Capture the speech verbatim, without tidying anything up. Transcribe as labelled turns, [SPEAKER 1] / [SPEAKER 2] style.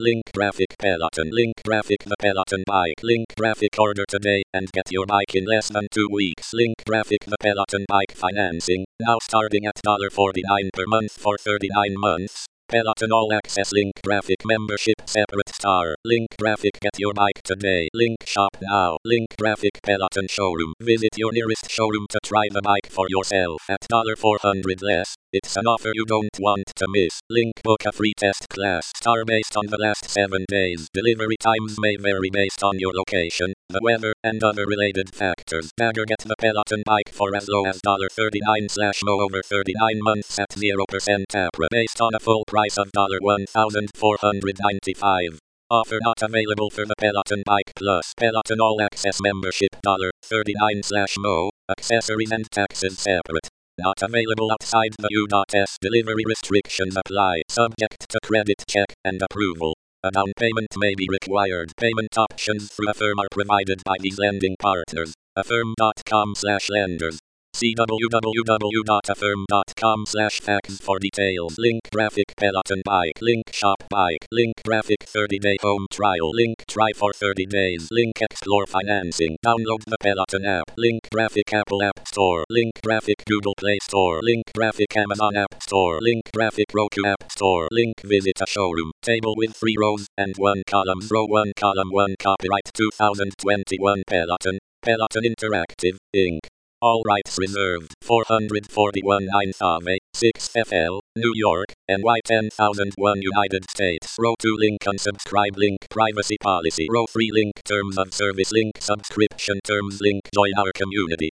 [SPEAKER 1] Link graphic Peloton. Link graphic the Peloton bike. Link graphic order today and get your bike in less than two weeks. Link graphic the Peloton bike financing. Now starting at one dollar forty-nine per month for thirty-nine months. Peloton All Access Link Graphic Membership Separate Star. Link Graphic Get your bike today. Link Shop now. Link Graphic Peloton Showroom. Visit your nearest showroom to try the bike for yourself at four hundred dollars less. It's an offer you don't want to miss. Link Book a free test class. Star based on the last seven days. Delivery times may vary based on your location, the weather, and other related factors. Bagger get the Peloton bike for as low as one dollar thirty-nine slash mo over thirty-nine months at zero percent A P R A based on a full price of one thousand four hundred ninety-five dollars. Offer not available for the Peloton Bike Plus Peloton All Access Membership one dollar thirty-nine slash mo. Accessories and taxes separate. Not available outside the U S Delivery restrictions apply. Subject to credit check and approval. A down payment may be required. Payment options through Affirm are provided by these lending partners. Affirm dot com slash lenders. See w w w dot affirm dot com slash facts for details. Link graphic Peloton bike. Link shop bike. Link graphic thirty day home trial. Link try for thirty days. Link explore financing. Download the Peloton app. Link graphic Apple App Store. Link graphic Google Play Store. Link graphic Amazon App Store. Link graphic Roku App Store. Link visit a showroom. Table with three rows and one column. Row one column one. Copyright two thousand twenty-one Peloton. Peloton Interactive, Incorporated. All rights reserved. four forty-one ninth Ave, sixth F L, New York, N Y ten thousand one United States. Row two link unsubscribe link privacy policy. Row three link terms of service link subscription terms link join our community.